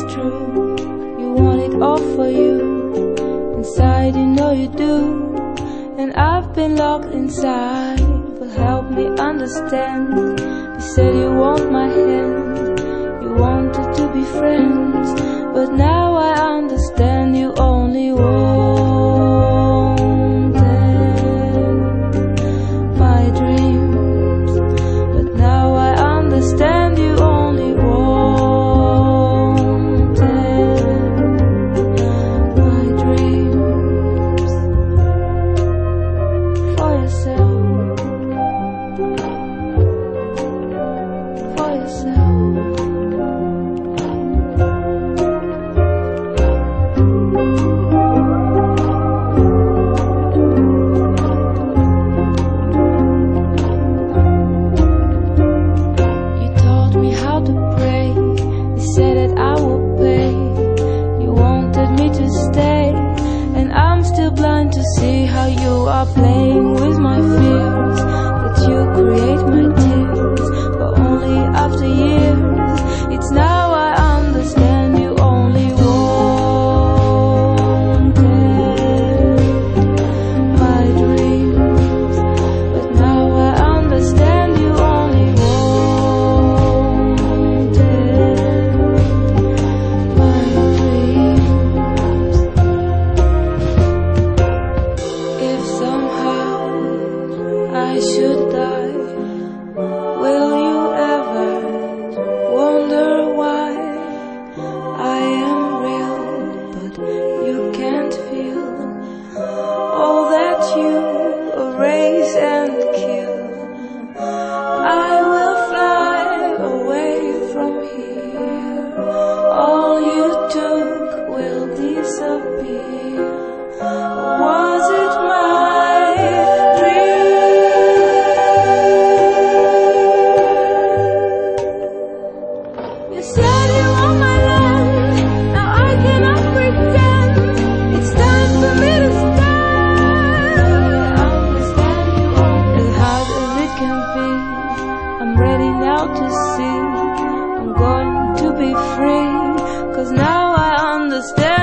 true. You want it all for you. Inside you know you do. And I've been locked inside, but help me understand. You said you want my hand, you wanted to be friends, but now I understand you only wanted my dreams. But now I understand you only wanted my dreams. For yourself, for yourself. Blind to see how you are playing with my fears, that you create my tears, but only after years. It's now I understand you only wanted my dreams, but now I understand you only wanted my dreams. If somehow I should die, will you ever wonder why I am real, but you can't feel all that you erase and kill? I will fly away from here. All you took will disappear. Was it my dream? You said you want my land, now I cannot pretend. It's time for me to stand. I understand you all. As hard as it can be, I'm ready now to see. I'm going to be free, 'cause now I understand.